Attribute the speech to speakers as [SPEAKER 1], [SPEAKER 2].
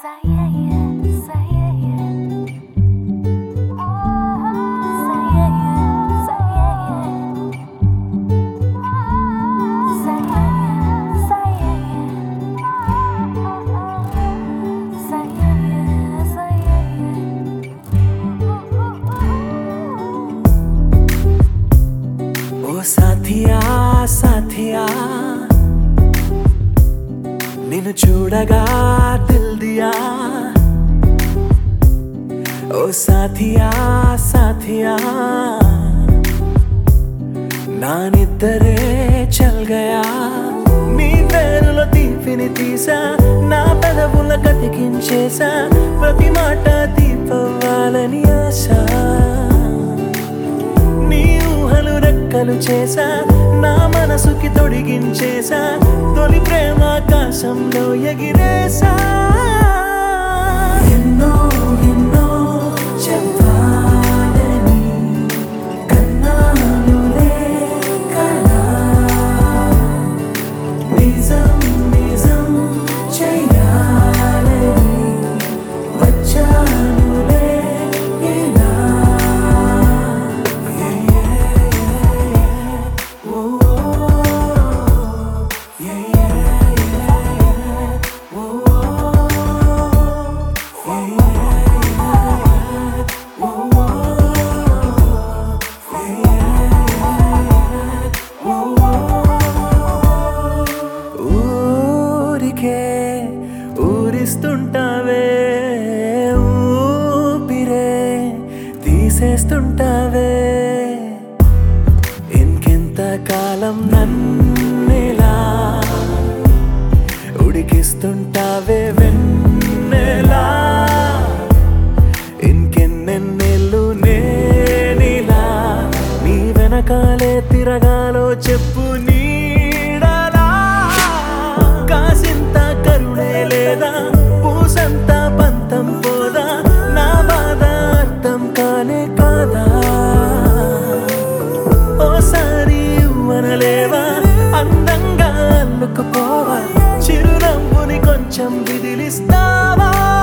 [SPEAKER 1] సాథియా సాథియా నిన్ను చూడగా దిల్ దియా ఓ సాథియా సాథియా నా నిద్దరే చల్ గయా నీ పేరులో తీపిని తీసా నా పెదవుల కతికించేసా ప్రతి మాట దీపవ్వాలని ఆశ రెక్కలు చేసా నా మనసుకి తొడిగించేసా తొలి ప్రేమ ఆకాశంలో ఎగిరేసా ఎన్నో ఎన్నో చెప్పాలని కన్నానులే కలా నిజం నిజం చెయ్యాలని వచ్చానులే ఇలా ఊరిస్తుంటావే ఊపిరే తీసేస్తుంటావే ఇంకెంత కాలం నన్నేలా ఉడికిస్తుంటావే వెన్నెలా ఇంకెన్నెన్నెళ్ళు నేనిలా నీ వెనకాలే తిరగాలో చెప్పు నీడలా కాసింత కరుణే లేదా పూసంత పంతం పోదా నా బాధ అర్థం కానే కాదా ఓసారి ఇవ్వనలేవా అందంగా అల్లుకుపోవా చిరునవ్వుని కొంచెం విదిలిస్తావా